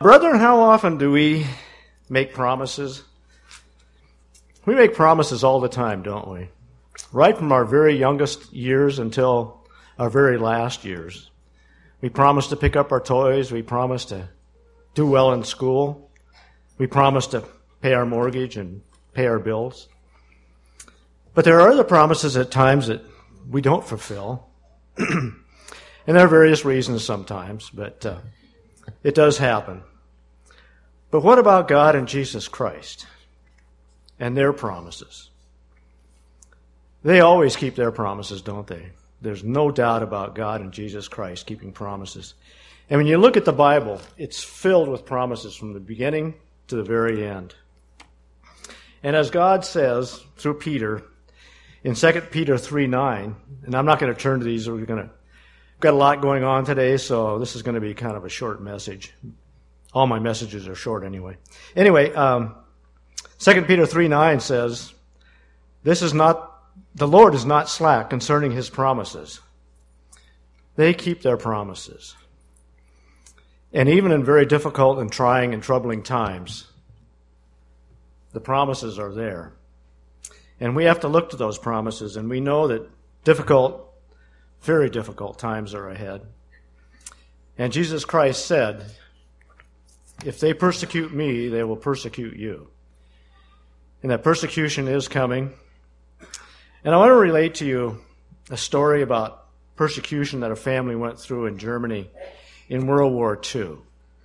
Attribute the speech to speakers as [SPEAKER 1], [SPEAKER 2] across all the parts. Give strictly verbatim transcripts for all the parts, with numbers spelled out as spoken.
[SPEAKER 1] Brethren, how often do we make promises? We make promises all the time, don't we? Right from our very youngest years until our very last years. We promise to pick up our toys. We promise to do well in school. We promise to pay our mortgage and pay our bills. But there are other promises at times that we don't fulfill. And there are various reasons sometimes, but uh, it does happen. But what about God and Jesus Christ and their promises? They always keep their promises, don't they? There's no doubt about God and Jesus Christ keeping promises. And when you look at the Bible, it's filled with promises from the beginning to the very end. And as God says through Peter in Second Peter three nine, and I'm not going to turn to these, we're going to we've got a lot going on today, so this is going to be kind of a short message. All my messages are short anyway. Anyway, um, Second Peter three nine says, "This is not the Lord is not slack concerning his promises." They keep their promises. And even in very difficult and trying and troubling times, the promises are there. And we have to look to those promises, and we know that difficult, very difficult times are ahead. And Jesus Christ said, "If they persecute me, they will persecute you." And that persecution is coming. And I want to relate to you a story about persecution that a family went through in Germany in World War Two.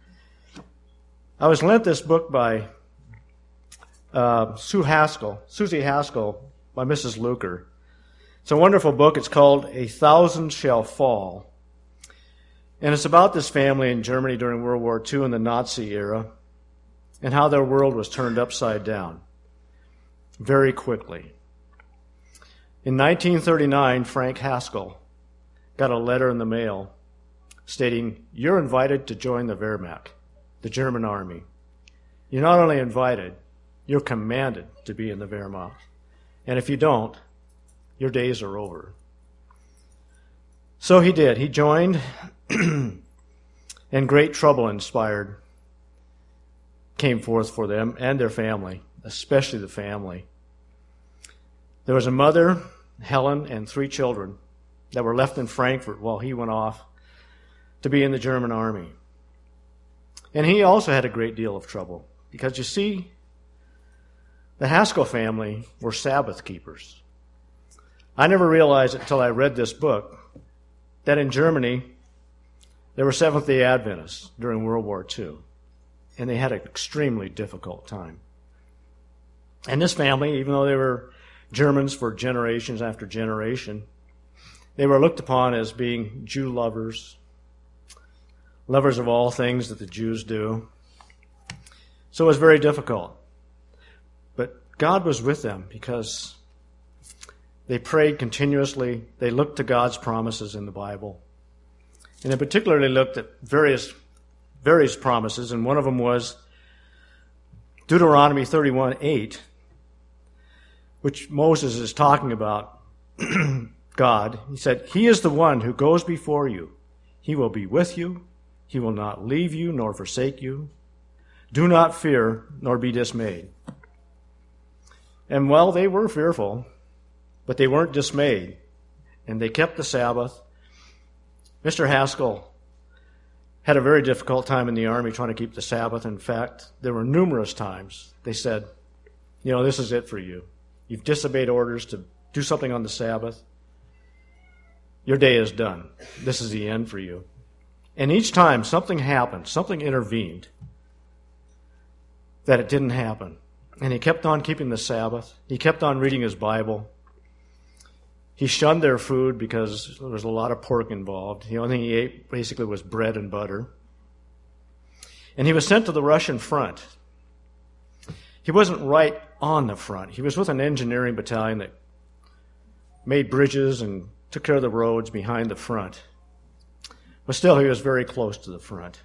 [SPEAKER 1] I was lent this book by uh, Sue Haskell, Susie Haskell, by Missus Luker. It's a wonderful book. It's called A Thousand Shall Fall. And it's about this family in Germany during World War Two in the Nazi era and how their world was turned upside down very quickly. In nineteen thirty-nine, Frank Haskell got a letter in the mail stating, "You're invited to join the Wehrmacht, the German army. You're not only invited, you're commanded to be in the Wehrmacht. And if you don't, your days are over." So he did. He joined, and great trouble inspired came forth for them and their family, especially the family. There was a mother, Helen, and three children that were left in Frankfurt while he went off to be in the German army. And he also had a great deal of trouble because, you see, the Haskell family were Sabbath keepers. I never realized it until I read this book that in Germany there were Seventh-day Adventists during World War Two, and they had an extremely difficult time. And this family, even though they were Germans for generations after generation, they were looked upon as being Jew lovers, lovers of all things that the Jews do. So it was very difficult. But God was with them because they prayed continuously. They looked to God's promises in the Bible. And they particularly looked at various, various promises, and one of them was Deuteronomy thirty-one eight, which Moses is talking about God. He said, "He is the one who goes before you. He will be with you. He will not leave you nor forsake you. Do not fear nor be dismayed." And well, they were fearful, but they weren't dismayed. And they kept the Sabbath. Mister Haskell had a very difficult time in the army trying to keep the Sabbath. In fact, there were numerous times they said, "You know, this is it for you. You've disobeyed orders to do something on the Sabbath. Your day is done. This is the end for you." And each time something happened, something intervened, that it didn't happen. And he kept on keeping the Sabbath. He kept on reading his Bible. He shunned their food because there was a lot of pork involved. The only thing he ate basically was bread and butter. And he was sent to the Russian front. He wasn't right on the front. He was with an engineering battalion that made bridges and took care of the roads behind the front. But still, he was very close to the front.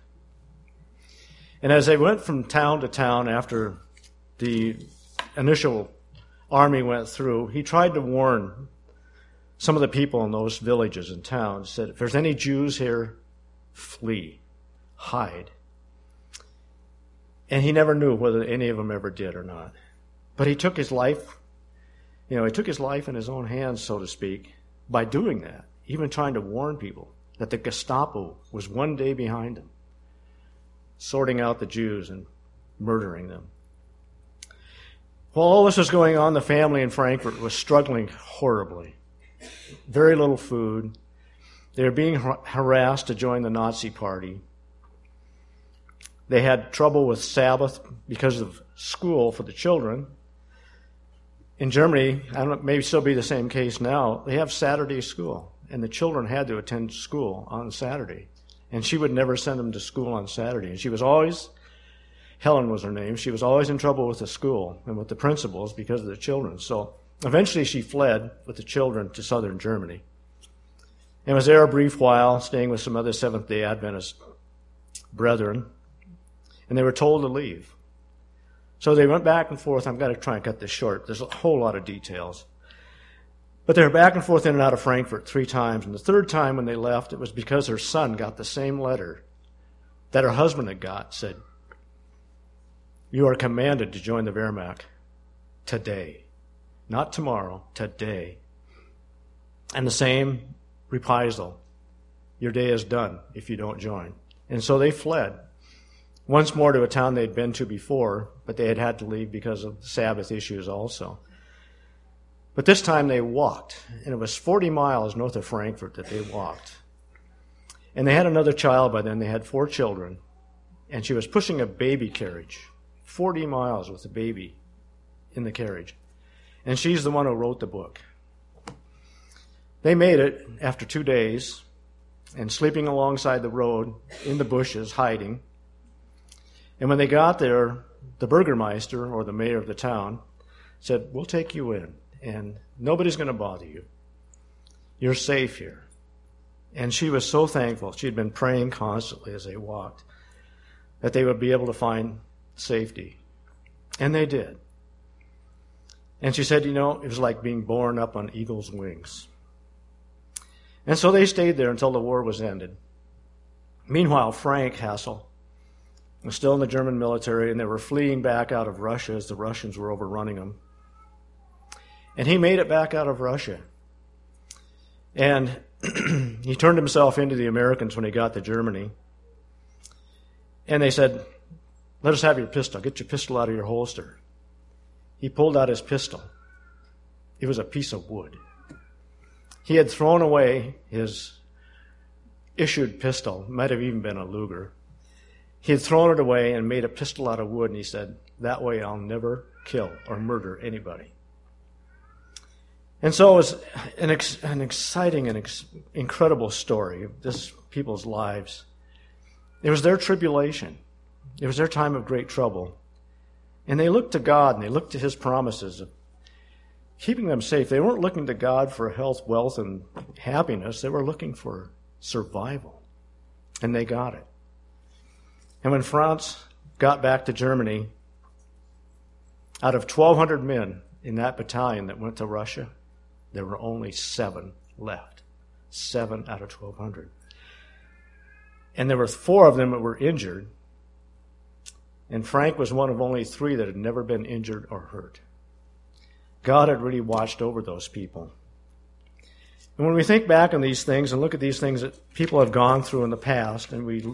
[SPEAKER 1] And as they went from town to town after the initial army went through, he tried to warn some of the people in those villages and towns, said, "If there's any Jews here, flee, hide." And he never knew whether any of them ever did or not. But he took his life, you know, he took his life in his own hands, so to speak, by doing that, even trying to warn people that the Gestapo was one day behind him, sorting out the Jews and murdering them. While all this was going on, the family in Frankfurt was struggling horribly. Very little food. They were being har- harassed to join the Nazi Party. They had trouble with Sabbath because of school for the children. In Germany, I don't know, maybe still be the same case now, they have Saturday school, and the children had to attend school on Saturday. And she would never send them to school on Saturday. And she was always, Helen was her name, she was always in trouble with the school and with the principals because of the children. So eventually she fled with the children to southern Germany and was there a brief while, staying with some other Seventh-day Adventist brethren. And they were told to leave. So they went back and forth. I'm going to try and cut this short. There's a whole lot of details. But they were back and forth in and out of Frankfurt three times. And the third time when they left, it was because her son got the same letter that her husband had got. Said, "You are commanded to join the Wehrmacht today. Not tomorrow, today." And the same reprisal. Your day is done if you don't join. And so they fled. Once more to a town they'd been to before, but they had had to leave because of Sabbath issues also. But this time they walked, and it was forty miles north of Frankfurt that they walked. And they had another child by then. They had four children, and she was pushing a baby carriage, forty miles with a baby in the carriage. And she's the one who wrote the book. They made it after two days, and sleeping alongside the road in the bushes, hiding. And when they got there, the Burgermeister, or the mayor of the town, said, "We'll take you in, and nobody's going to bother you. You're safe here." And she was so thankful. She had been praying constantly as they walked that they would be able to find safety. And they did. And she said, you know, it was like being born up on eagle's wings. And so they stayed there until the war was ended. Meanwhile, Frank Hassel was still in the German military, and they were fleeing back out of Russia as the Russians were overrunning them. And he made it back out of Russia. And he turned himself into the Americans when he got to Germany. And they said, "Let us have your pistol. Get your pistol out of your holster." He pulled out his pistol. It was a piece of wood. He had thrown away his issued pistol. Might have even been a Luger. He had thrown it away and made a pistol out of wood, and he said, "That way I'll never kill or murder anybody." And so it was an, ex- an exciting and ex- incredible story of this people's lives. It was their tribulation. It was their time of great trouble. And they looked to God, and they looked to His promises of keeping them safe. They weren't looking to God for health, wealth, and happiness. They were looking for survival. And they got it. And when Franz got back to Germany, out of twelve hundred men in that battalion that went to Russia, there were only seven left. Seven out of twelve hundred. And there were four of them that were injured. And Frank was one of only three that had never been injured or hurt. God had really watched over those people. And when we think back on these things and look at these things that people have gone through in the past, and we,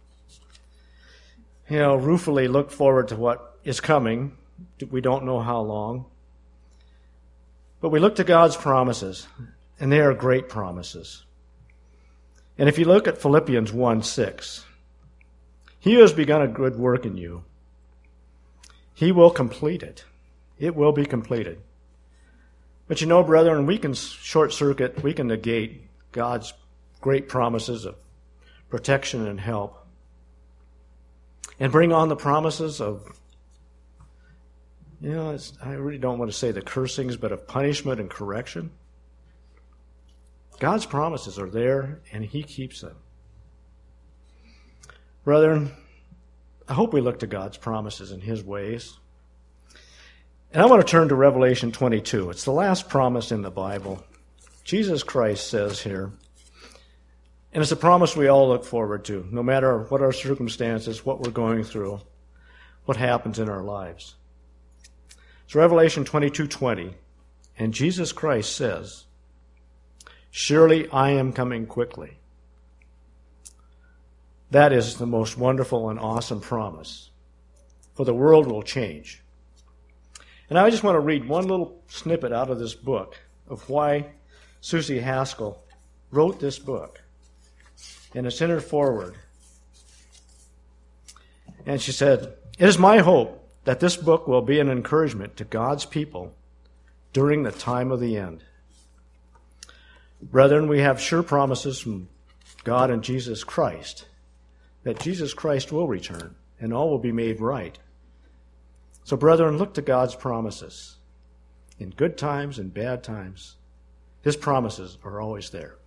[SPEAKER 1] you know, ruefully look forward to what is coming, we don't know how long. But we look to God's promises, and they are great promises. And if you look at Philippians one six, He who has begun a good work in you, He will complete it. It will be completed. But you know, brethren, we can short circuit, we can negate God's great promises of protection and help, and bring on the promises of, you know, it's, I really don't want to say the cursings, but of punishment and correction. God's promises are there, and He keeps them. Brethren, I hope we look to God's promises and His ways. And I want to turn to Revelation twenty-two. It's the last promise in the Bible. Jesus Christ says here, and it's a promise we all look forward to, no matter what our circumstances, what we're going through. what happens in our lives. It's Revelation twenty-two twenty, and Jesus Christ says, "Surely I am coming quickly." That is the most wonderful and awesome promise, for the world will change. And I just want to read one little snippet out of this book of why Susie Haskell wrote this book. And it's in her foreword. And she said, "It is my hope that this book will be an encouragement to God's people during the time of the end. Brethren, we have sure promises from God and Jesus Christ that Jesus Christ will return and all will be made right. So, brethren, look to God's promises. In good times and bad times, His promises are always there."